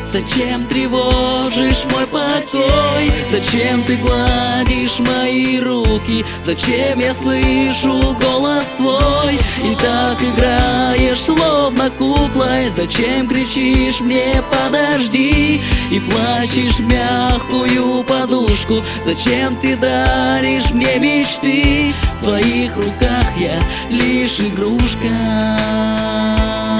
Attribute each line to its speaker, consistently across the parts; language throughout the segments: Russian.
Speaker 1: Зачем тревожишь мой покой? Зачем ты гладишь мои руки? Зачем я слышу голос твой? И так играешь, словно куклой. Зачем кричишь мне подожди? И плачешь в мягкую подушку. Зачем ты даришь мне мечты? В твоих руках я лишь игрушка.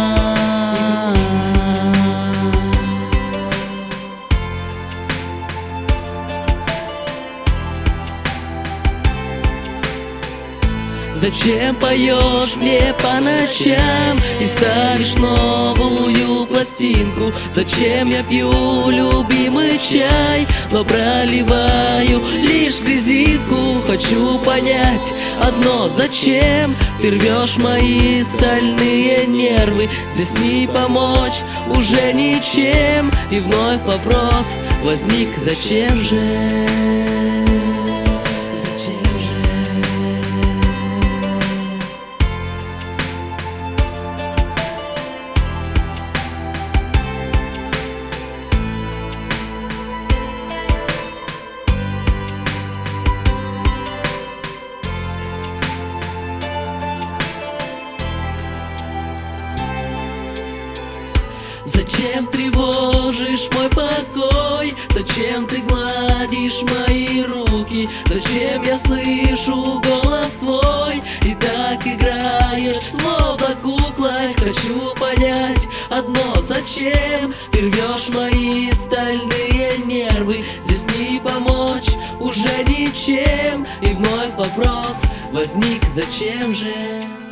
Speaker 1: Зачем поешь мне по ночам и ставишь новую пластинку? Зачем я пью любимый чай, но проливаю лишь слезинку? Хочу понять одно: зачем ты рвешь мои стальные нервы? Здесь не помочь уже ничем. И вновь вопрос возник: зачем же? Зачем тревожишь мой покой? Зачем ты гладишь мои руки? Зачем я слышу голос твой? И так играешь, словно куклой. Хочу понять одно: зачем ты рвешь мои стальные нервы? Здесь не помочь уже ничем. И вновь вопрос возник: зачем же?